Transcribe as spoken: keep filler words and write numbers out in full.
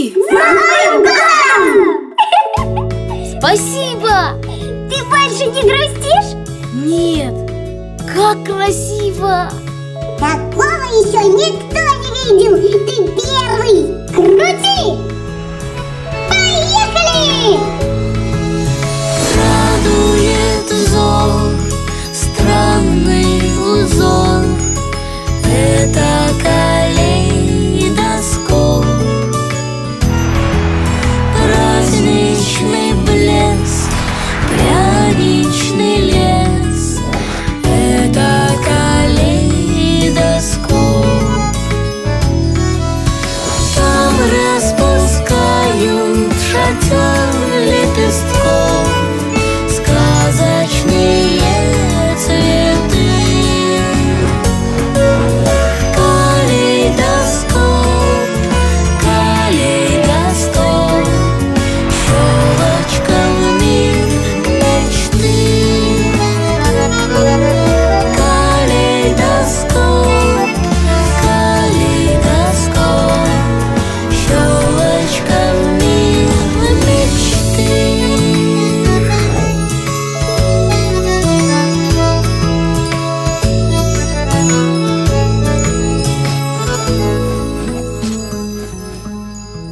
росли! С Новым годом! Спасибо! Ты больше не грустишь? Нет! Как красиво! Такого еще никто не видел! Ты первый!